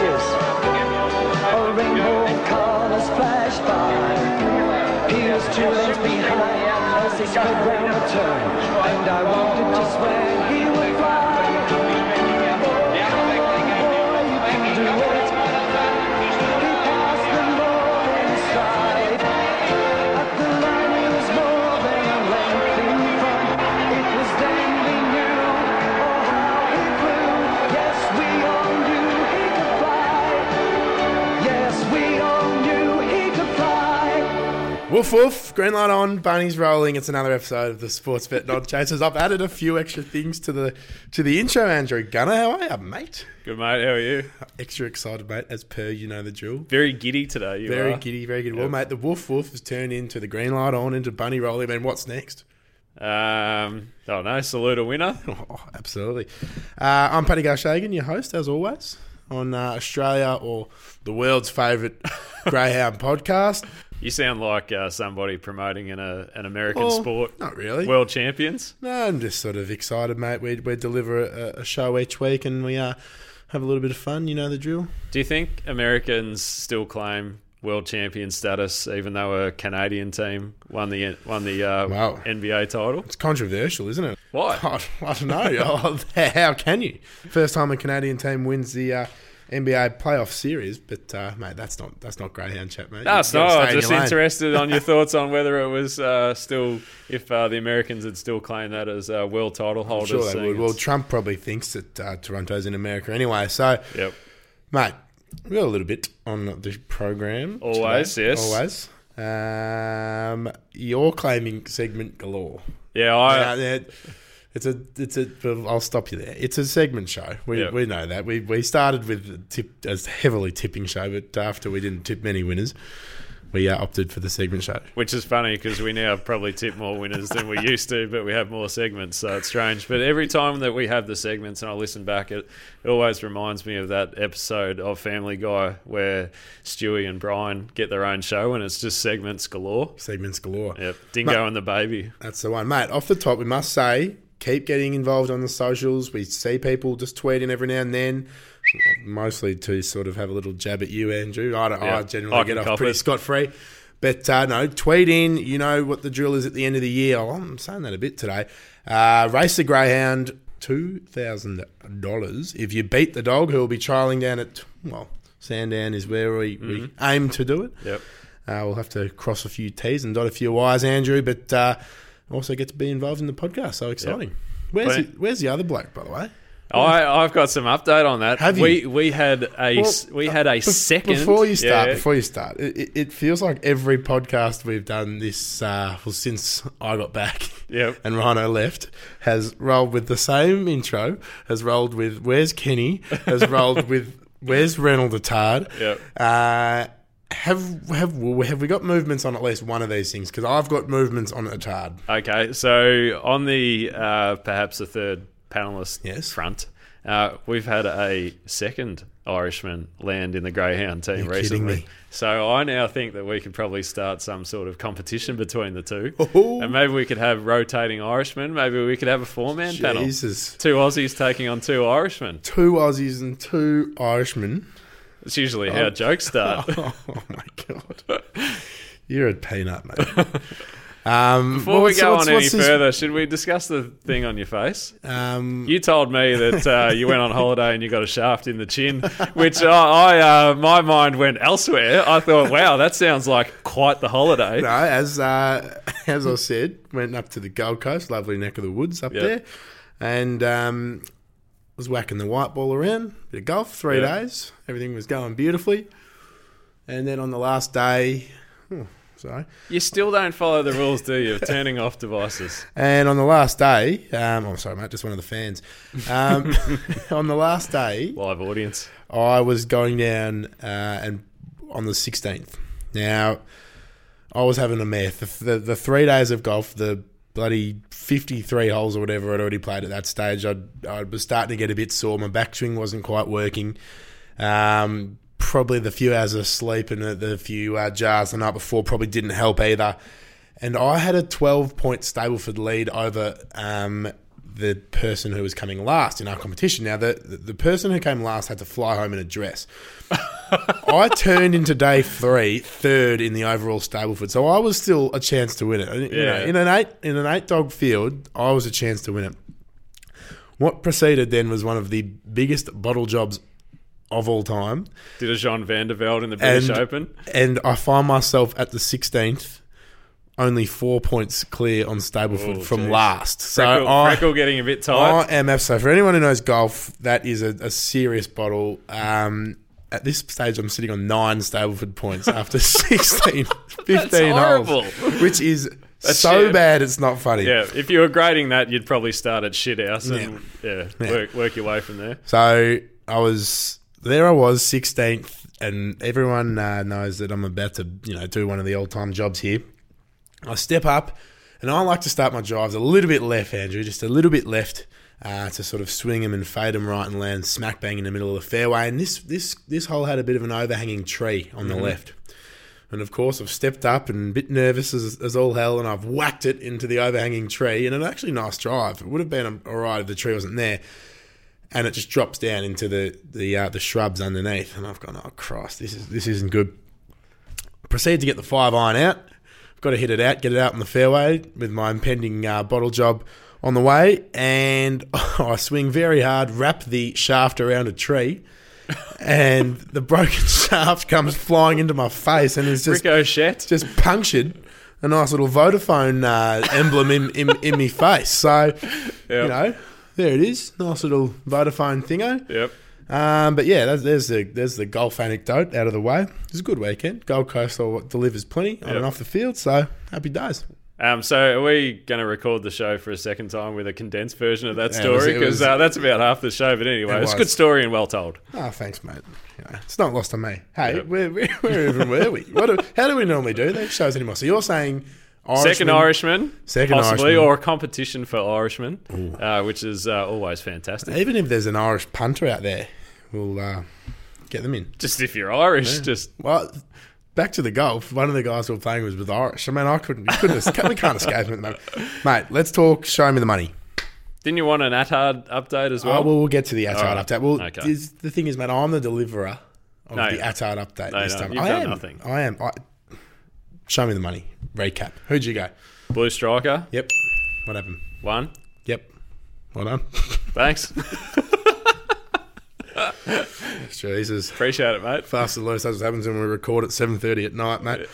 faces. A rainbow of colours flashed by. He was 2 lengths behind as he sped round the turn, and I wondered just where he would fly. Woof woof, green light on, bunnies rolling. It's another episode of the Sports Bet Nod Chasers. I've added a few extra things to the intro, Andrew. Gunner, how are you, mate? Good, mate. How are you? Extra excited, mate, as per, you know the drill. Very giddy today, Very giddy, very giddy. Yep. Well, mate, the woof woof has turned into the green light on, into bunny rolling. I mean, what's next? Don't know, salute a winner. Oh, absolutely. I'm Paddy Garshagan, your host, as always, on Australia, or the world's favourite greyhound podcast. You sound like somebody promoting an American sport. Not really. World champions? No, I'm just sort of excited, mate. We deliver a show each week and we have a little bit of fun. You know the drill. Do you think Americans still claim world champion status even though a Canadian team won the NBA title? It's controversial, isn't it? Why? I don't know. How can you? First time a Canadian team wins the NBA playoff series, but mate, that's not greyhound chat, mate. No, it's not. I'm just interested on your thoughts on whether it was still, if the Americans had still claimed that as world title holders. I'm sure they would. Well, Trump probably thinks that Toronto's in America anyway. So, yep, mate, we got a little bit on the program. Always, today. Yes, always. You're claiming segment galore. Yeah, I'll stop you there. It's a segment show. We know that. We started with a heavily tipping show, but after we didn't tip many winners, we opted for the segment show. Which is funny because we now probably tip more winners than we used to, but we have more segments, so it's strange. But every time that we have the segments and I listen back, it always reminds me of that episode of Family Guy where Stewie and Brian get their own show and it's just segments galore. Segments galore. Yep. Dingo and the baby. That's the one. Mate, off the top, we must say, keep getting involved on the socials. We see people just tweeting every now and then, mostly to sort of have a little jab at you, Andrew. I generally get off pretty scot-free. But no, tweet in. You know what the drill is at the end of the year. I'm saying that a bit today. Race the greyhound, $2,000. If you beat the dog, who will be trialling down at, Sandown is where we aim to do it. Yep. We'll have to cross a few T's and dot a few Y's, Andrew, but also get to be involved in the podcast. So exciting. Yep. Where's the other bloke, by the way? I've got some update on that. Have you? We had a second. Before you start, it feels like every podcast we've done this since I got back and Rhino left has rolled with the same intro, has rolled with "Where's Kenny?" has rolled with "Where's Reynolds Attard?" Yep. Have we got movements on at least one of these things? Because I've got movements on Attard. Okay, so on the perhaps a third panelist front, we've had a second Irishman land in the greyhound team recently. Kidding me. So I now think that we could probably start some sort of competition between the two. Ooh. And maybe we could have rotating Irishmen. Maybe we could have a four-man panel. Jesus. 2 Aussies taking on 2 Irishmen. 2 Aussies and 2 Irishmen. It's usually how jokes start. Oh my God. You're a peanut, mate. Before we go on any further, should we discuss the thing on your face? You told me that you went on holiday and you got a shaft in the chin, which my mind went elsewhere. I thought, wow, that sounds like quite the holiday. No, as I said, went up to the Gold Coast, lovely neck of the woods up there, and was whacking the white ball around, bit of golf, 3 days. Everything was going beautifully. And then on the last day... Sorry. You still don't follow the rules, do you, of turning off devices? And on the last day... I'm sorry, mate, just one of the fans. On the last day... Live audience. I was going down and on the 16th. Now, I was having a mare. The 3 days of golf, the bloody 53 holes or whatever I'd already played at that stage, I was starting to get a bit sore. My backswing wasn't quite working. Probably the few hours of sleep and the few jars the night before probably didn't help either. And I had a 12-point Stableford lead over the person who was coming last in our competition. Now, the person who came last had to fly home in a dress. I turned into day 3 third in the overall Stableford, so I was still a chance to win it. You know, in an 8-dog field, I was a chance to win it. What proceeded then was one of the biggest bottle jobs of all time. Did a Jean Van der Velde in the British Open. And I find myself at the 16th, only 4 points clear on Stableford from last. So Freckle getting a bit tight. I am so for anyone who knows golf, that is a serious bottle. At this stage, I'm sitting on 9 Stableford points after 15 horrible. holes, which is so bad it's not funny. Yeah, if you were grading that, you'd probably start at shit house and work your way from there. So I was 16th, and everyone knows that I'm about to do one of the all-time jobs here. I step up, and I like to start my drives a little bit left, Andrew, just a little bit left. To sort of swing them and fade them right and land smack bang in the middle of the fairway. And this hole had a bit of an overhanging tree on the left. And of course, I've stepped up and a bit nervous as all hell, and I've whacked it into the overhanging tree. And an actually nice drive. It would have been all right if the tree wasn't there. And it just drops down into the shrubs underneath. And I've gone, oh Christ, this isn't good. Proceed to get the 5-iron out. I've got to hit it out, get it out on the fairway with my impending bottle job on the way, and I swing very hard, wrap the shaft around a tree, and the broken shaft comes flying into my face, and it's just punctured a nice little Vodafone emblem in my face. So, there it is, nice little Vodafone thingo. Yep. But yeah, there's the golf anecdote out of the way. It was a good weekend. Gold Coast delivers plenty on and off the field, so happy days. So are we going to record the show for a second time with a condensed version of that story? Because that's about half the show. But anyway, it's a good story and well told. Oh, thanks, mate. It's not lost on me. Hey, where even were we? How do we normally do these shows anymore? So you're saying Second Irishman, possibly, Irishman. or a competition for Irishmen, which is always fantastic. Even if there's an Irish punter out there, we'll get them in. Just if you're Irish, Back to the golf. One of the guys we were playing was with Irish. I mean, we can't escape him at the moment. Mate, let's talk. Show me the money. Didn't you want an Attard update as well? Oh, well, we'll get to the Attard update. Well, the thing is, mate, I'm the deliverer of the Attard update this time. You've done nothing. I am. Show me the money. Recap. Who'd you go? Blue Striker. Yep. What happened? 1. Yep. Well done. Thanks. Jesus. Appreciate it, mate. Fast and loose. That's what happens when we record at 7:30 at night, mate.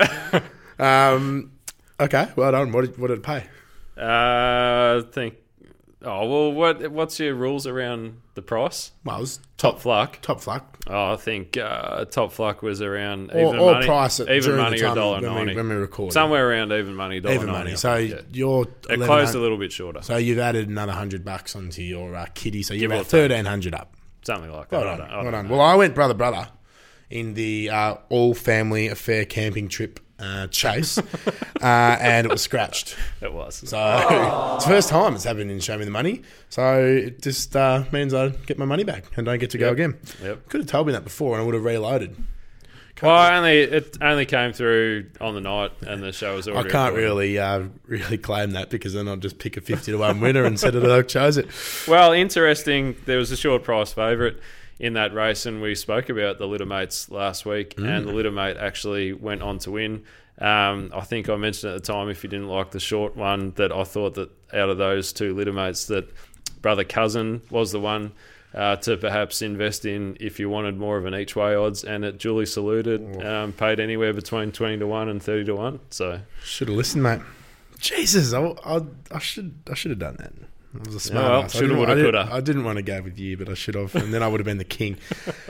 Okay, well done. What did it pay? I think... Oh, well, what's your rules around the price? Well, it was top fluck. Top fluck. Oh, I think top fluck was around even money. Price at even money or $1.90 when we recorded. Somewhere around even money. Even money. So you're it closed a little bit shorter. So you've added another $100 onto your kitty. So you're about 1,300 up. Something like that. Well done. Well, I went brother in the all-family affair camping trip chase, and it was scratched. It was. So it's the first time it's happened in Show Me the Money. So it just means I get my money back and don't get to go again. Yep. Could have told me that before and I would have reloaded. It only came through on the night and the show was already I can't really claim that because then I'll just pick a 50-1 winner and said I chose it. Well, interesting. There was a short price favourite in that race, and we spoke about the Littermates last week, and the Littermate actually went on to win. I think I mentioned at the time, if you didn't like the short one, that I thought that out of those two Littermates, that Brother Cousin was the one to perhaps invest in if you wanted more of an each way odds, and it duly saluted, paid anywhere between 20-1 and 30-1. So should have listened, mate. Jesus, I should have done that. I was a smart ass. Shoulda, woulda, coulda. I didn't want to go with you, but I should have, and then I would have been the king.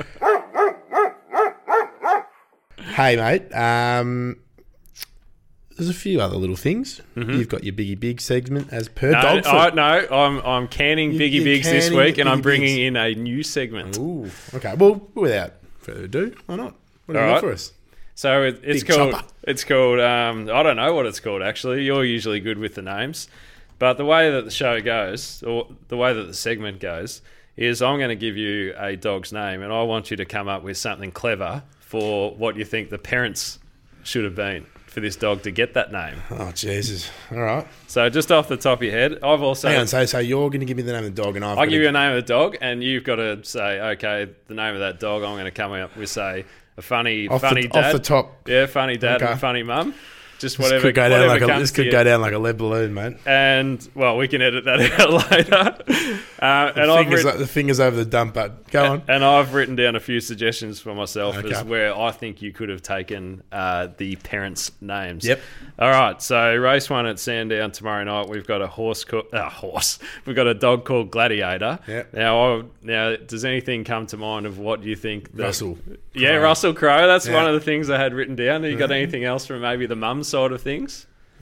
Hey, mate. There's a few other little things. You've got your Biggie Big segment as per Dogfoot. I'm canning Biggie Bigs this week, and I'm bringing in a new segment. Ooh, okay. Well, without further ado, why not? What do you got for us? So it's called. I don't know what it's called actually. You're usually good with the names, but the way that the show goes, or the way that the segment goes, is I'm going to give you a dog's name, and I want you to come up with something clever for what you think the parents should have been for for this dog to get that name? Oh, Jesus. All right. So just off the top of your head, I've also... Hang on, so you're going to give me the name of the dog and I'll give you a name of the dog, and you've got to say, okay, the name of that dog, I'm going to come up with, say, a funny dad. Off the top. Yeah, funny dad Okay. and funny mum. Just This whatever could go whatever down like comes this to could you. go down like a lead balloon, mate. And, well, we can edit that out later. The fingers over the dump button. Go on. And I've written down a few suggestions for myself Okay. as where I think you could have taken the parents' names. Yep. All right. So race 1 at Sandown tomorrow night. We've got a We've got a dog called Gladiator. Yep. Now, does anything come to mind of what you think? Russell. Yeah, Crowe. Russell Crowe. That's Yeah. one of the things I had written down. Have you got anything else from maybe the mum side of things?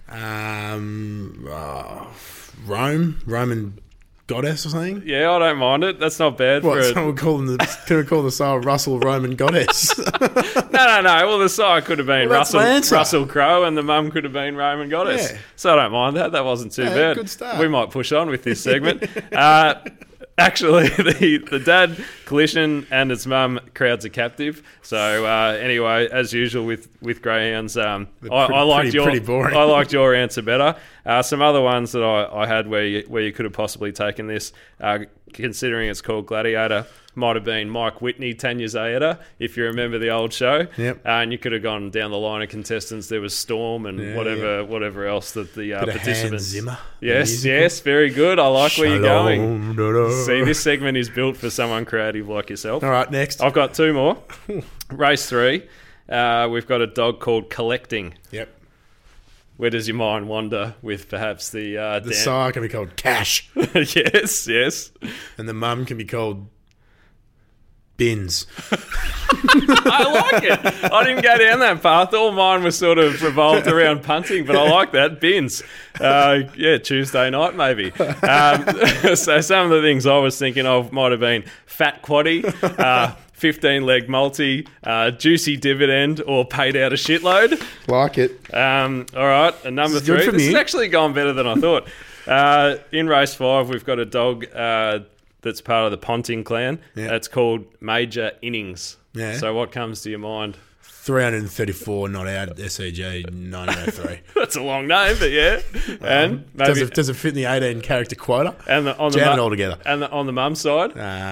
Roman goddess or something. Yeah, I don't mind it. That's not bad for What? a... Someone can we call the sire Russell Roman goddess? No. Well, the sire could have been Well, that's my answer. Russell Crowe, and the mum could have been Roman Goddess. Yeah. So I don't mind that. That wasn't too Yeah, bad. good start. We might push on with this segment. Actually, the dad collision and its mum crowds are captive. So anyway, as usual with greyhounds, I liked pretty boring. I liked your answer better. Some other ones that I had where you could have possibly taken this, considering it's called Gladiator, might have been Mike Whitney, Tanya Zayeda, if you remember the old show. Yep. And you could have gone down the line of contestants. There was Storm and whatever else that the Bit of Hans participants. Zimmer. Yes, very good. I like where you're going. Shalom, da-da. See, this segment is built for someone creative like yourself. All right, next. I've got 2 more. Race 3. We've got a dog called Collecting. Yep. Where does your mind wander with perhaps the The sire can be called Cash, yes. and the mum can be called Bins. I like it. I didn't go down that path. All mine was sort of revolved around punting, but I like that. Bins. Tuesday night maybe. So some of the things I was thinking of might have been Fat Quaddy, 15-leg multi, juicy dividend, or paid out a shitload. Like it. All right, and number This is good 3. for This me. has actually gone better than I thought. In race 5, we've got a dog that's part of the Ponting clan. Yeah. That's called Major Innings. Yeah. So what comes to your mind? 334 not out SEG 903. That's a long name, but yeah. And maybe Does it fit in the 18 character quota? and on the Jam it all together. And on the mum side,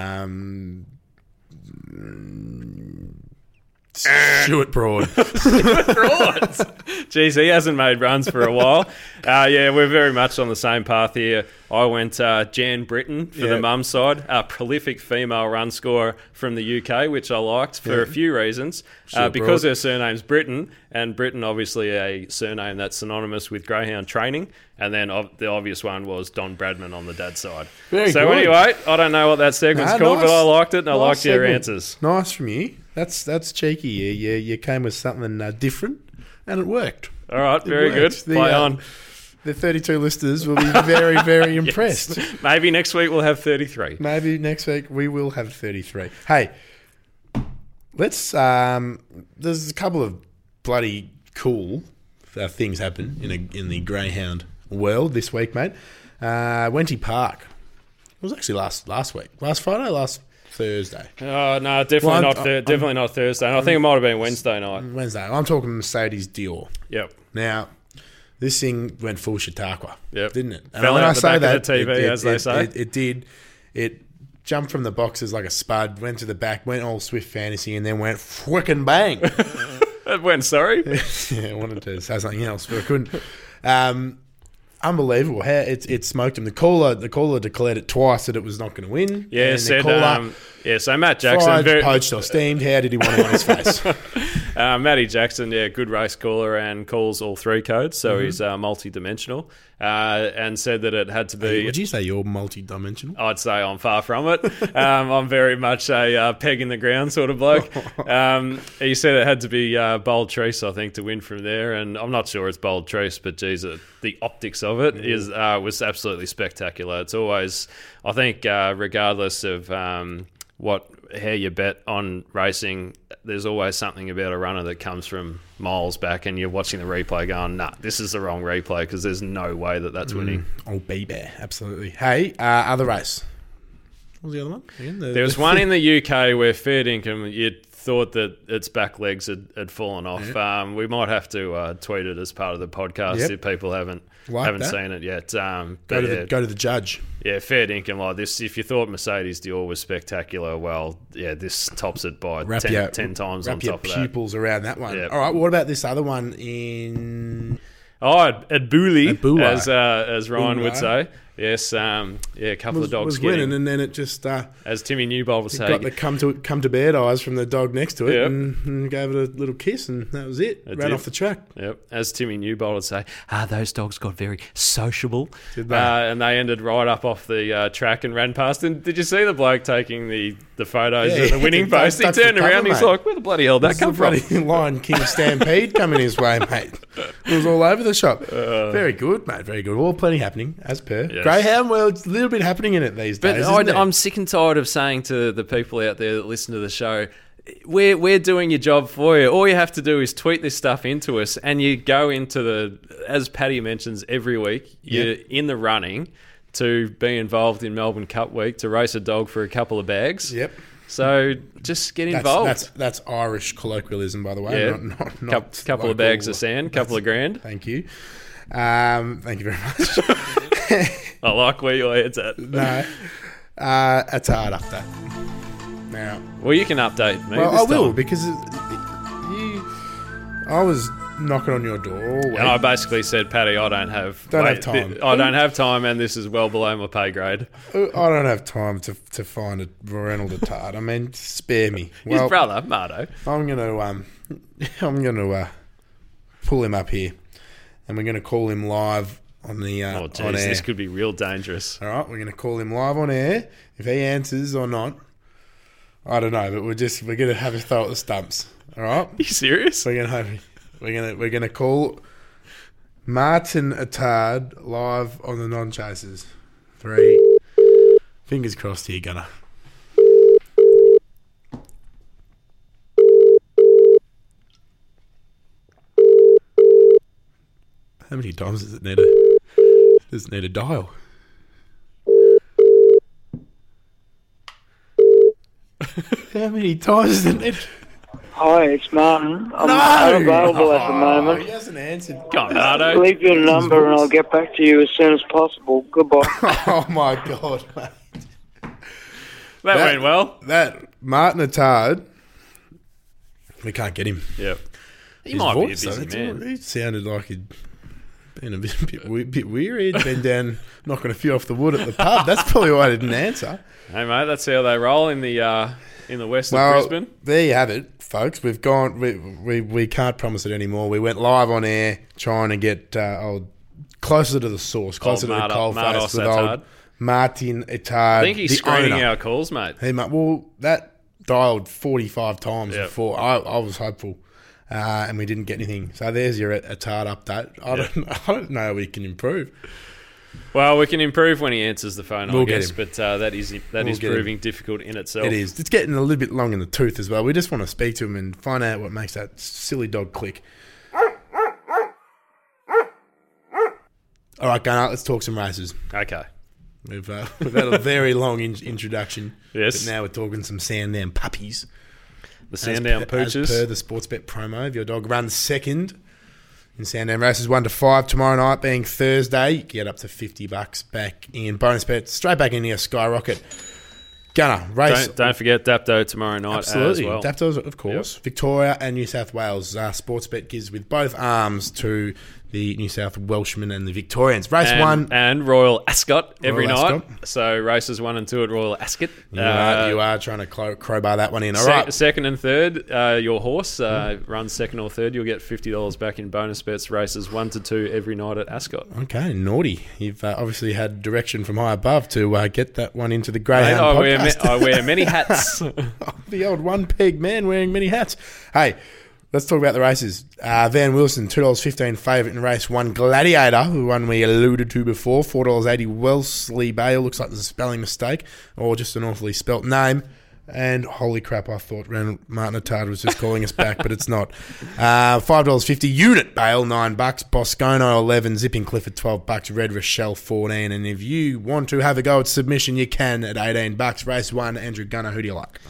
Stuart Broad. frauds. Jeez, he hasn't made runs for a while. We're very much on the same path here. I went Jan Britton for the mum side, a prolific female run scorer from the UK, which I liked for a few reasons. Because her surname's Britton, and Britton obviously a surname that's synonymous with greyhound training. And then the obvious one was Don Bradman on the dad's side. Very so good. anyway, I don't know what that segment's called, nice. but I liked it, and I Nice liked your segment. answers. Nice from you. That's cheeky. You came with something different, and it worked. All right, very good. worked. Play on. The 32 listeners will be very, very impressed. Maybe next week we'll have 33. Maybe next week we will have 33. Hey, let's. There's a couple of bloody cool things happen in the greyhound world this week, mate. Wenty Park. It was actually last week, last Friday, last Thursday, Oh no, definitely Well, not. I'm- Definitely not Thursday. And I think it might have been Wednesday night. Wednesday. I'm talking Mercedes Dior. Yep. Now, this thing went full Chautauqua, Yep. didn't it? And Fell when out I the say back of that, the TV, as they say. it did. It jumped from the boxes like a spud, went to the back, went all Swift Fantasy, and then went frickin' bang. It went. Sorry. Yeah, I wanted to say something else, but I couldn't. Unbelievable how it smoked him. The caller declared it twice that it was not going to win. Yeah, and the said. caller, So Matt Jackson, fried, poached or steamed. How did he want it on his face? Matty Jackson, good race caller and calls all 3 codes, so he's multi-dimensional, and said that it had to be. Would you say you're multi-dimensional? I'd say I'm far from it. I'm very much a peg in the ground sort of bloke. He said it had to be Bold Treese, I think, to win from there, and I'm not sure it's Bold Treese, but geez, the optics of it was absolutely spectacular. It's always, I think, regardless of how you bet on racing, there's always something about a runner that comes from miles back, and you're watching the replay going, nah, this is the wrong replay because there's no way that's winning. Oh, baby, absolutely. Hey, other race. What was the other one? Again, There was one in the UK where fair dinkum, you'd thought that its back legs had fallen off. We might have to tweet it as part of the podcast if people haven't seen it yet. Go to the judge. Yeah, fair dinkum like this. If you thought Mercedes Dior was spectacular, well, yeah, this tops it by 10 times on top of that. Wrap your pupils around that one. Yep. All right, what about this other one in... At Booley, Booley. as Ryan would say. Yes, a couple of dogs was getting... winning, and then it just... as Timmy Newbold would say... got the come to bed eyes from the dog next to it and gave it a little kiss, and that was it. Ran off the track. Yep. As Timmy Newbold would say, those dogs got very sociable. Did they? And they ended right up off the track and ran past. And did you see the bloke taking the photos of the winning post? He turned around and he's like, where the bloody hell did that come from? Bloody Lion King Stampede coming his way, mate. It was all over the shop. Very good, mate. Very good. All plenty happening, as per. Yes. Greyhound World's a little bit happening in it these days. But I'm sick and tired of saying to the people out there that listen to the show, we're doing your job for you. All you have to do is tweet this stuff into us, and you go into as Paddy mentions every week, you're in the running to be involved in Melbourne Cup Week, to race a dog for a couple of bags. Yep. So just get involved. That's Irish colloquialism, by the way. Yeah. Not couple of bags of sand, couple of grand. Thank you. Thank you very much. I like where your head's at. No. It's a hard update. Now, well, you can update me. Well, I will, time. because I was knocking on your door all week. And I basically said, Paddy, I don't have time. I don't have time, and this is well below my pay grade. I don't have time to find a Reynolds Attard. I mean, spare me. His brother, Mardo. I'm gonna pull him up here, and we're gonna call him live on the Oh, on geez, air. this could be real dangerous. All right, we're gonna call him live on air. If he answers or not, I don't know, but we're gonna have a throw at the stumps. All right, Are you serious? we're gonna call Martin Attard live on the Non-Chasers. 3 fingers crossed here, Gunner. How many times does it need a dial? How many times does it need? Hi, it's Martin. I'm unavailable at the moment. He hasn't answered. Come on, Mardo. Leave your number and I'll get back to you as soon as possible. Goodbye. Oh my God, mate. That went well. That Martin Attard, we can't get him. Yep. He His might voice, be a busy though, man. He sounded like he'd been a bit weary. He'd been down knocking a few off the wood at the pub. That's probably why I didn't answer. Hey, mate, that's how they roll in the west of Well, Brisbane. there you have it, folks. We've gone. We can't promise it anymore. We went live on air trying to get closer to the source, closer to the coalface with old Martin Attard. I think he's screening our calls, mate. Well, that dialed 45 times Yep. before. I was hopeful, and we didn't get anything. So there's your Attard update. I don't know how we can improve. Well, we can improve when he answers the phone, We'll I get guess, him. but that is get proving difficult in itself. It is. It's getting a little bit long in the tooth as well. We just want to speak to him and find out what makes that silly dog click. All right, Gunnar, let's talk some races. Okay. We've had a very long introduction. Yes. But now we're talking some Sandown puppies. The Sandown As Pooches. per the Sportsbet promo, if your dog runs second in Sandown races 1 to 5 tomorrow night, being Thursday, you get up to $50 back in bonus bets, straight back into your skyrocket. Gunner, race. Don't forget Dapto tomorrow night Absolutely. as well. Daptos, of course. Yep. Victoria and New South Wales. Sportsbet gives with both arms to the New South Welshmen and the Victorians. Race 1. And Royal Ascot every Royal night. Ascot. So races 1 and 2 at Royal Ascot. You are trying to crowbar that one in. All right. Second and third, your horse runs second or third. You'll get $50 back in bonus bets. Races 1 to 2 every night at Ascot. Okay, naughty. You've obviously had direction from high above to get that one into the Greyhound Mate, podcast. I wear many hats. The old one-peg man wearing many hats. Hey, let's talk about the races. Van Wilson, $2.15 favourite in race 1. Gladiator, who one we alluded to before, $4.80. Wellesley Bale, looks like there's a spelling mistake or just an awfully spelt name. And holy crap, I thought Martin Attard was just calling us back, but it's not. $5.50. Unit Bale, $9. Boscono, 11. Zipping Cliff at $12. Red Rochelle, 14. And if you want to have a go at submission, you can at $18. Race 1, Andrew Gunner, who do you like?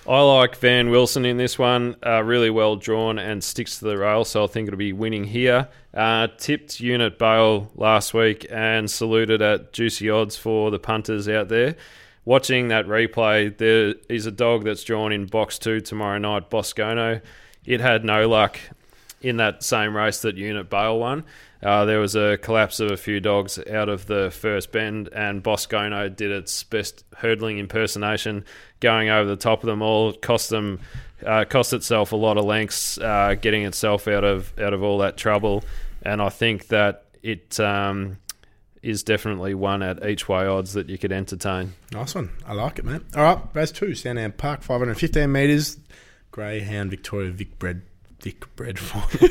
I like Van Wilson in this one. Really well drawn and sticks to the rail, so I think it'll be winning here. Tipped Unit Bale last week and saluted at juicy odds for the punters out there. Watching that replay, there is a dog that's drawn in box 2 tomorrow night, Boscono. It had no luck in that same race that Unit Bale won. There was a collapse of a few dogs out of the first bend, and Boscono did its best hurdling impersonation, going over the top of them all. Cost itself a lot of lengths, getting itself out of all that trouble. And I think that it is definitely one at each way odds that you could entertain. Nice one. I like it, mate. All right, race 2, Sandown Park, 515 metres. Greyhound Victoria Vic Bred final.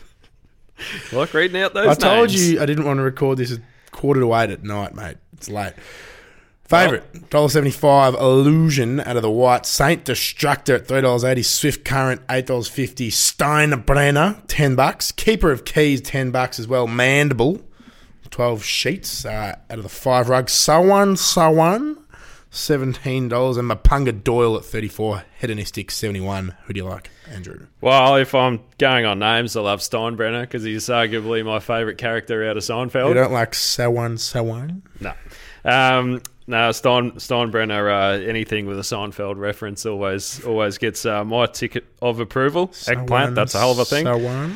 Like reading out those names. I told you I didn't want to record this at 7:45 at night, mate. It's late. Favourite, $1.75, Illusion out of the white. Saint Destructor at $3.80. Swift Current, $8.50. Steinbrenner, $10. Keeper of Keys, $10 as well. Mandible, 12 sheets out of the 5 rug. Sawan, $17. And Mapunga Doyle at $34. Hedonistic, $71. Who do you like, Andrew? Well, if I'm going on names, I love Steinbrenner because he's arguably my favourite character out of Seinfeld. You don't like Sawan? No. No, Steinbrenner, anything with a Seinfeld reference always gets my ticket of approval. Eggplant, that's a hell of a thing.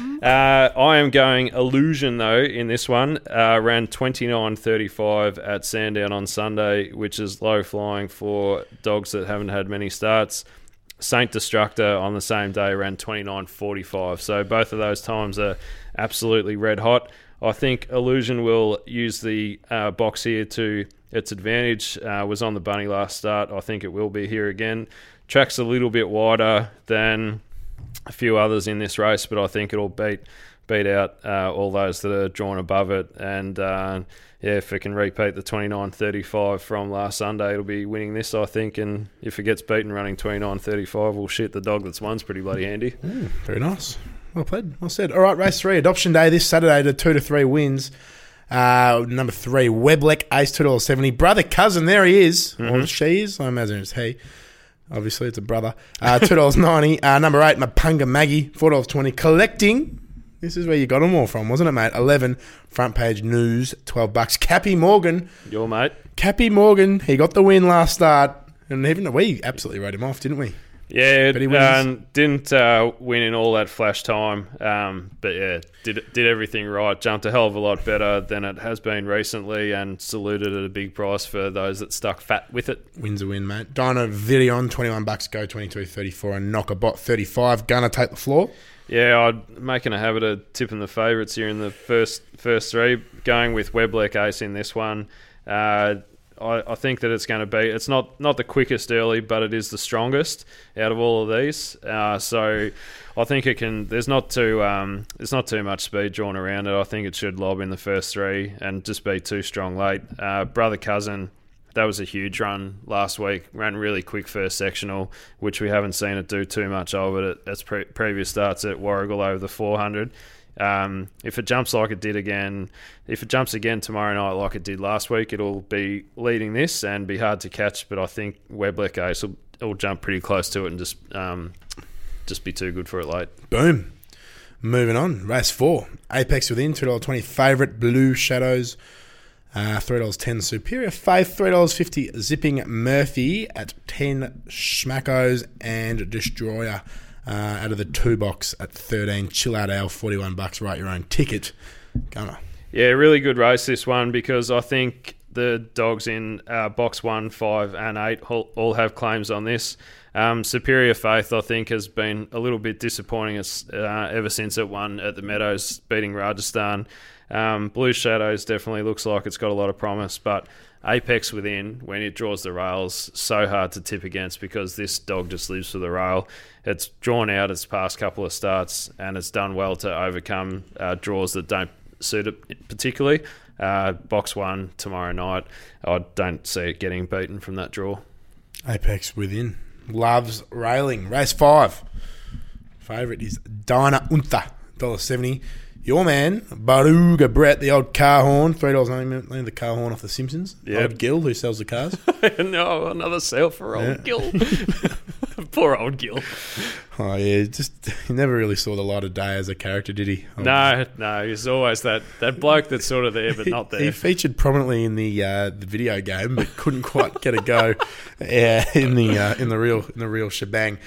I am going Illusion, though, in this one. Ran 29.35 at Sandown on Sunday, which is low flying for dogs that haven't had many starts. Saint Destructor on the same day ran 29.45. So both of those times are absolutely red hot. I think Illusion will use the box here to its advantage. Was on the bunny last start. I think it will be here again. Track's a little bit wider than a few others in this race, but I think it'll beat out all those that are drawn above it. And if it can repeat the 29.35 from last Sunday, it'll be winning this, I think. And if it gets beaten running 29.35, well, shit, the dog that's won's pretty bloody handy. Very nice. Well played. Well said. All right, race 3, Adoption Day this Saturday to 2 to 3 wins. Number 3, Weblek, Ace, $2.70. Brother cousin, there he is. Or she is. I imagine it's he. Obviously, it's a brother. $2.90. Number 8, Mapunga Maggie, $4.20. Collecting. This is where you got them all from, wasn't it, mate? 11, Front Page News, $12. Cappy Morgan. Your mate. Cappy Morgan. He got the win last start. And even we absolutely wrote him off, didn't we? Yeah, didn't win in all that flash time, but yeah, did everything right. Jumped a hell of a lot better than it has been recently, and saluted at a big price for those that stuck fat with it. Win's a win, mate. Dino Virion, $21, go 22.34, and Knockabot $35. Gonna take the floor. Yeah, I'm making a habit of tipping the favourites here in the first 3. Going with Weblek Ace in this one. I think that it's going to be. It's not the quickest early, but it is the strongest out of all of these. So I think it can. There's not too much speed drawn around it. I think it should lob in the first 3 and just be too strong late. Brother cousin, that was a huge run last week. Ran really quick first sectional, which we haven't seen it do too much of it at its previous starts at Warragul over the 400. If it jumps like it did again, if it jumps again tomorrow night like it did last week, it'll be leading this and be hard to catch. But I think Weblek Ace will jump pretty close to it and just be too good for it late. Boom. Moving on, race 4, Apex Within, $2.20 favourite, Blue Shadows, $3.10 Superior Faith, $3.50 Zipping Murphy at 10 Schmackos, and Destroyer out of the 2 box at 13. Chill Out Ale, $41. Write your own ticket. Gunner. Yeah, really good race this one, because I think the dogs in box 1, 5 and 8 all have claims on this. Superior Faith, I think, has been a little bit disappointing ever since it won at the Meadows, beating Rajasthan. Blue Shadows definitely looks like it's got a lot of promise, but Apex Within, when it draws the rails, so hard to tip against, because this dog just lives for the rail. It's drawn out its past couple of starts, and it's done well to overcome draws that don't suit it particularly. Box 1 tomorrow night, I don't see it getting beaten from that draw. Apex Within loves railing. Race 5, favourite is Dinah Untha, $1.70. Your man, Baruga Brett, the old car horn, $3.90, the car horn off The Simpsons. Yep. Old Gil, who sells the cars. No, another sale for old Gil. Poor old Gil. Oh yeah, he never really saw the light of day as a character, did he? No, he's always that bloke that's sort of there but not there. He featured prominently in the video game, but couldn't quite get a go in the real shebang.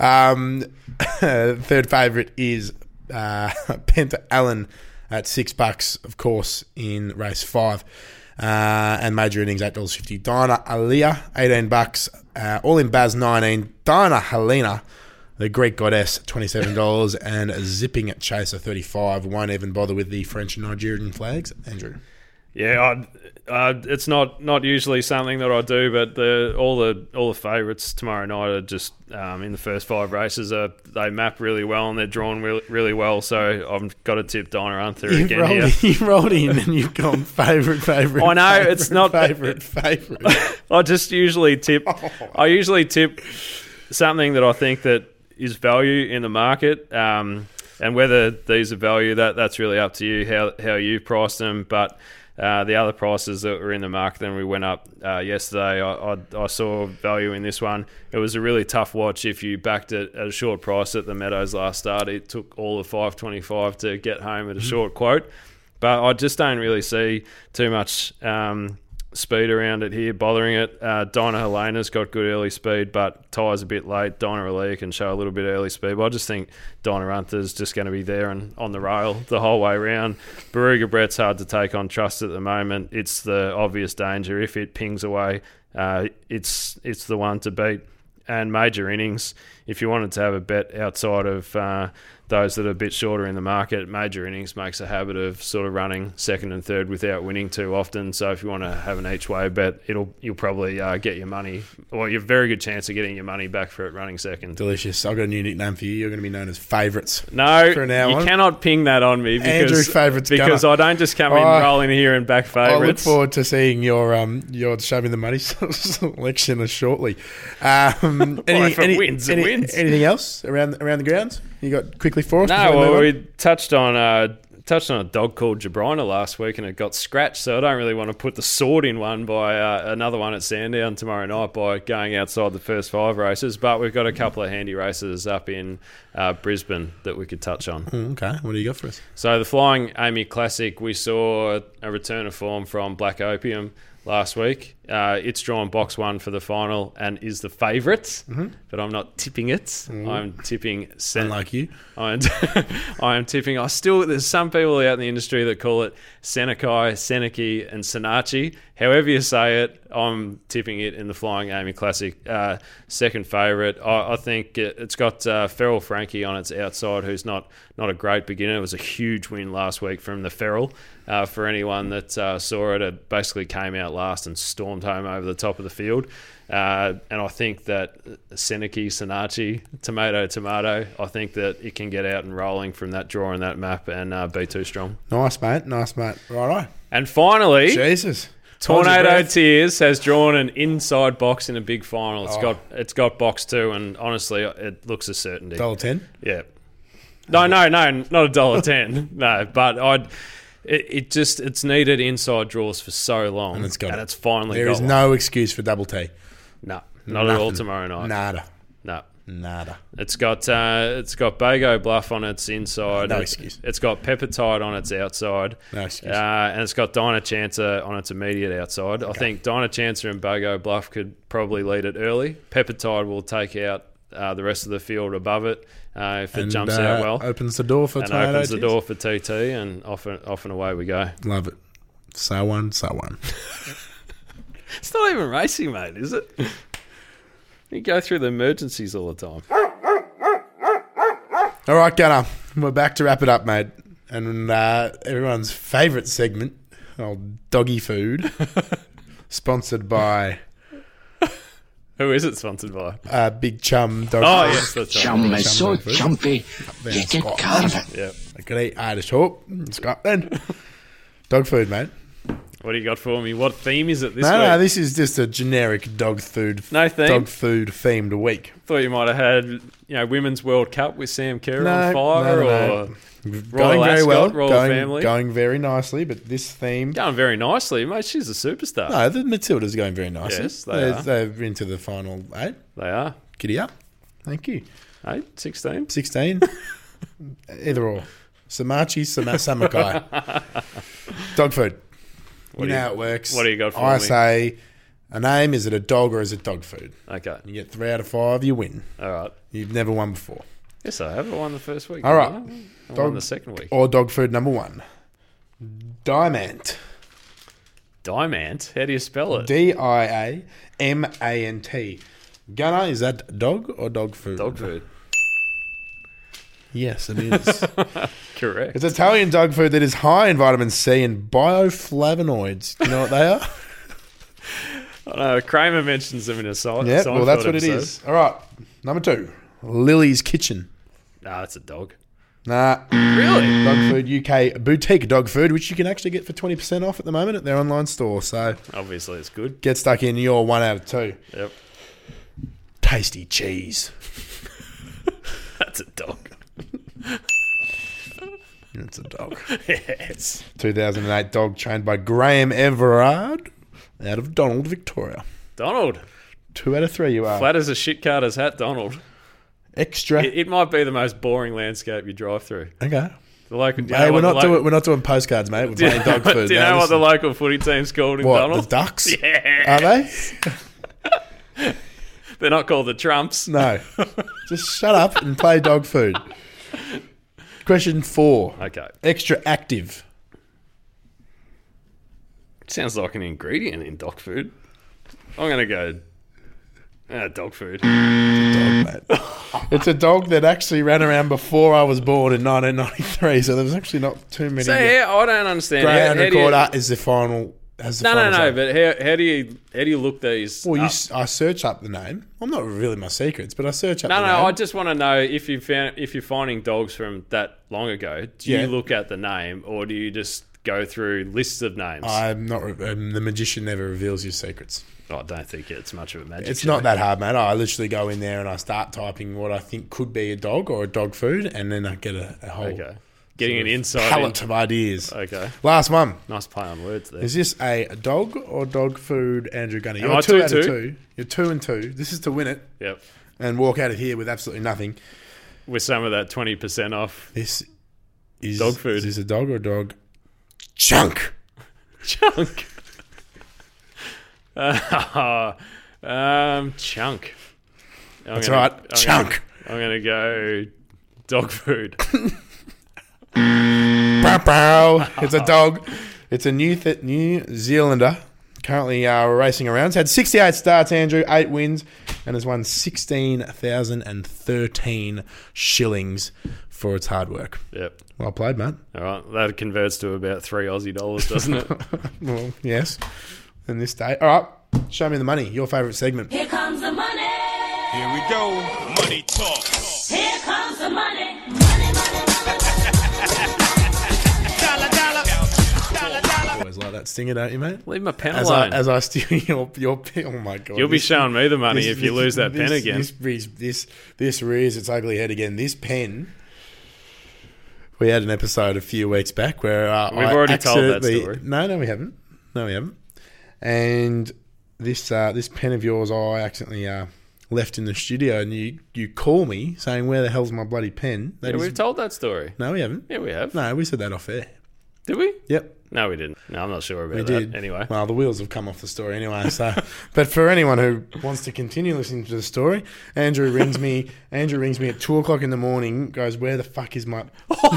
Third favourite is Penta Allen at $6, of course, in race 5. And major innings $8.50. Diana Aliyah $18. All in Baz 19. Diana Helena, the Greek goddess, $27, and zipping at Chaser 35. Won't even bother with the French and Nigerian flags. Andrew. Yeah, it's not usually something that I do, but all the favourites tomorrow night are just in the first 5 races. They map really well and they're drawn really well. So I've got to tip Dinah Arthur again here. You rolled in and you've gone favourite. I know it's not favourite. I just usually tip. I usually tip something that I think that is value in the market. And whether these are value, that's really up to you how you price them, but. The other prices that were in the market, then we went up yesterday. I saw value in this one. It was a really tough watch if you backed it at a short price at the Meadows last start. It took all of $5.25 to get home at a short quote. But I just don't really see too much speed around it here, bothering it. Dinah Helena's got good early speed, but tyres a bit late. Dinah Aliyah can show a little bit early speed, but I just think Dinah Arthur's just going to be there and on the rail the whole way around. Baruga Brett's hard to take on trust at the moment. It's the obvious danger. If it pings away, it's the one to beat. And major innings, if you wanted to have a bet outside of those that are a bit shorter in the market, major innings makes a habit of sort of running second and third without winning too often. So if you want to have an each way bet, you'll probably get your money, or you have a very good chance of getting your money back for it running second. Delicious. I've got a new nickname for you. You're going to be known as Favourites. No, for now you on. Cannot ping that on me Andrew Favourites because I don't just come in rolling here and back favourites. I look forward to seeing your Show Me the Money selection shortly. Anything else around the grounds? You got quickly for us? No, well, we touched on a dog called Jabrina last week and it got scratched, so I don't really want to put the sword in one by another one at Sandown tomorrow night by going outside the first 5 races, but we've got a couple of handy races up in Brisbane that we could touch on. Okay, what do you got for us? So the Flying Amy Classic, we saw a return of form from Black Opium last week. It's drawn box 1 for the final and is the favourite, but I'm not tipping it. I'm tipping... Unlike you. I am tipping... There's some people out in the industry that call it Senekai, Seneki and Senachi. However you say it, I'm tipping it in the Flying Amy Classic. Second favourite. I think it's got Feral Frankie on its outside, who's not a great beginner. It was a huge win last week from the Feral. For anyone that saw it basically came out last and stormed home over the top of the field. And I think that Seneki, Senachi, Tomato, I think that it can get out and rolling from that draw and that map and be too strong. Nice, mate. Righto. And finally... Jesus. Tornado Tears has drawn an inside box in a big final. It's got box 2, and honestly, it looks a certainty. $1.10? Yeah. No, not $1.10. No, but it's needed inside draws for so long, and it's finally got There is one. no excuse for double T. No, not at all tomorrow night. Nada. It's got Bago Bluff on its inside. No excuse. It's got Peppertide on its outside. No excuse. And it's got Dinah Chancer on its immediate outside. Okay. I think Dinah Chancer and Bago Bluff could probably lead it early. Peppertide will take out the rest of the field above it if it jumps out well. Opens the door for Tornado opens the door for TT, and off and away we go. Love it. So one. It's not even racing, mate, is it? You go through the emergencies all the time. All right, Gunnar. We're back to wrap it up, mate. And everyone's favourite segment, old doggy food, sponsored by... Who is it sponsored by? Big Chum Dog Oh, Food. yes, that's right. Chum is so chumpy, you get carving. Yep. I could eat Irish Hawk in Scotland. Dog food, mate. What do you got for me? What theme is it this week? No, this is just a generic dog food. No theme? Dog food themed week. Thought you might have had, Women's World Cup with Sam Kerr on fire, no. Royal Ascot, Royal Family. Going very nicely, but this theme... Going very nicely, mate. She's a superstar. No, the Matildas are going very nicely. Yes, they are. They're into the final 8. They are. Giddy up. Thank you. 8, 16. 16. Either or. Samachi, Samakai. Dog food. You know how it works. What do you got for I me? say a name, is it a dog or is it dog food? Okay. You get 3 out of 5, you win. All right. You've never won before. Yes, I have. I won the first week. All right. I won the second week. Or dog food number 1. Diamant. Diamant? How do you spell it? Diamant. Gunner, is that dog or dog food? Dog food. Yes, it is. Correct. It's Italian dog food that is high in vitamin C and bioflavonoids. Do you know what they are? I know. Kramer mentions them in a song. Yeah, well, that's what it is. All right, number 2. Lily's Kitchen. Nah, it's a dog. Nah. Really? Dog Food UK boutique dog food, which you can actually get for 20% off at the moment at their online store. So Obviously, it's good. get stuck in. You're 1 out of 2. Yep. Tasty cheese. That's a dog. It's a dog. Yes. 2008 dog trained by Graham Everard out of Donald, Victoria. Donald. 2 out of 3 you are. Flat as a shit carter's hat, Donald. Extra. It might be the most boring landscape you drive through. Okay. The local, Hey, we're not doing postcards, mate. We're playing dog food. Do you know what the local footy team's called in What, Donald? the Ducks? Yeah. Are they? They're not called the Trumps. No. Just shut up and play dog food. Question 4. Okay. Extra active. Sounds like an ingredient in dog food. I'm going to go dog food. Dog, mate. It's a dog that actually ran around before I was born in 1993, so there was actually not too many. So yeah, I don't understand. Greyhound How do you- Recorder is the final. Has the final say. But how do you look these? Well, up? I search up the name. I'm not revealing my secrets, but I search up No, the name. I just want to know if you're finding dogs from that long ago. Do Yeah. you look at the name, or do you just go through lists of names? I'm not. The magician never reveals his secrets. I don't think it's much of a magic. It's show. not that hard, mate. I literally go in there and I start typing what I think could be a dog or a dog food, and then I get a whole Okay. Getting an insight. palette of ideas. Okay. Last one. Nice play on words there. Is this a dog or dog food, Andrew Gunner? Am You're I 2 2 out of 2? 2. You're 2 and 2. This is to win it Yep. and walk out of here with absolutely nothing. With some of that 20% off This is Dog food. Is this a dog or a dog? Chunk. chunk. Chunk. That's right. Chunk. I'm going to go dog food. Bow, bow. It's a dog. It's a New Zealander. Currently racing around. It's had 68 starts, Andrew, 8 wins, and has won 16,013 shillings for its hard work. Yep. Well played, mate. All right. That converts to about $3 Aussie, doesn't it? Well, yes. In this day. All right. Show me the money. Your favourite segment. Here comes the money. Here we go. Money talk. Here comes the money. Money, money, money. Dollar, dollar. Dollar, dollar. Always like that stinger, don't you, mate? Leave my pen As alone. I steal your pen. Oh my god! You'll be This- showing me the money this- if you this- lose that pen this- again. This rears its ugly head again. This pen. We had an episode a few weeks back where We've already told that accidentally- story. No, we haven't. And this pen of yours, I accidentally left in the studio, and you call me saying, "Where the hell's my bloody pen?" That Yeah, is- we've told that story. no, we haven't. Yeah, we have. No, we said that off air. Did we? Yep. No, we didn't. No, I'm not sure about We that. did. Anyway. Well, the wheels have come off the story anyway. So, but for anyone who wants to continue listening to the story, Andrew rings me at 2:00 in the morning. Goes, "Where the fuck is my?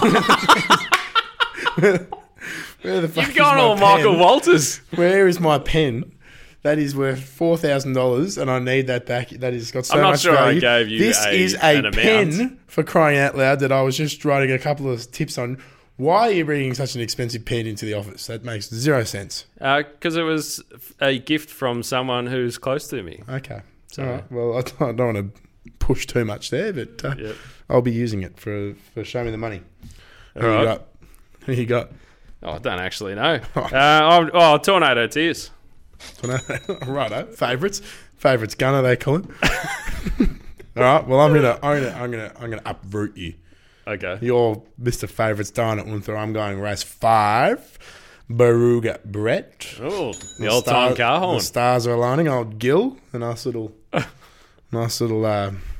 where the fuck You've is gone my all pen? Michael Walters. Where is my pen? That is worth $4,000, and I need that back. That has got so I'm not much sure I value. gave you This is a an pen amount. for crying out loud that I was just writing a couple of tips on. Why are you bringing such an expensive pen into the office? That makes zero sense. Because it was a gift from someone who's close to me. Okay. All right. Well, I don't want to push too much there, but Yep. I'll be using it for Show Me the Money. Who All you right. got? Who you got? Oh, I don't actually know. Tornado Tears. Righto. Favourites. Favourites Gunner, they call him. All right. Well, I'm gonna uproot you. Okay. You're Mr. Favourites dying at Unther. I'm going race 5. Baruga Brett. Oh, the old time car horn. The stars are aligning. Old Gil, a nice little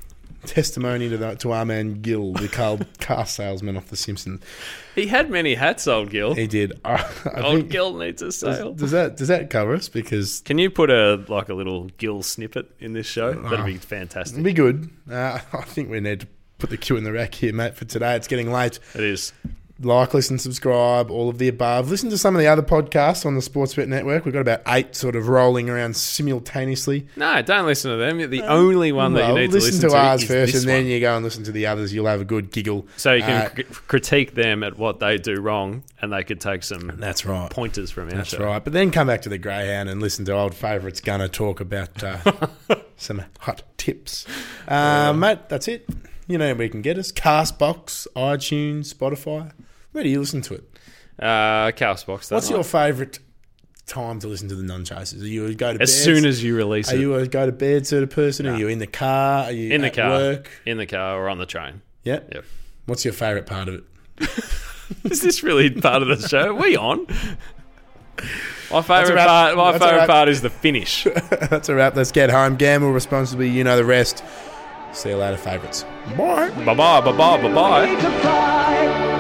testimony to our man Gil, the car salesman off The Simpsons. He had many hats, old Gil. He did. I Old think, Gil needs a sale. does that cover us? Because Can you put a little Gil snippet in this show? That'd be fantastic. it'd be good. I think we need to put the cue in the rack here, mate, for today. It's getting late. It is. Like, listen, subscribe, all of the above. Listen to some of the other podcasts on the Sportsbet Network. We've got about 8 sort of rolling around simultaneously. No, don't listen to them. The only one that you need to listen to ours is first, this and then one. you go and listen to the others. You'll have a good giggle. So you can critique them at what they do wrong, and they could take some That's right. pointers from our That's show. right. But then come back to the Greyhound and listen to old favourites Gunner talk about some hot tips. Mate, that's it. You know where you can get us. Castbox, iTunes, Spotify. Where do you listen to it? Castbox. What's your favourite time to listen to the non-chasers? Are you a go to bed? As soon as you release Are it. you a go to bed sort of person? Are you in the car? Are you In the at car. work? In the car or on the train. Yeah. Yep. What's your favourite part of it? Is this really part of the show? Are we on? My favourite wrap. part. My That's a favourite wrap. part is the finish. That's a wrap. Let's get home. Gamble responsibly. You know the rest. See you later, favourites. Bye. Bye bye. Bye bye. Bye bye. To fly.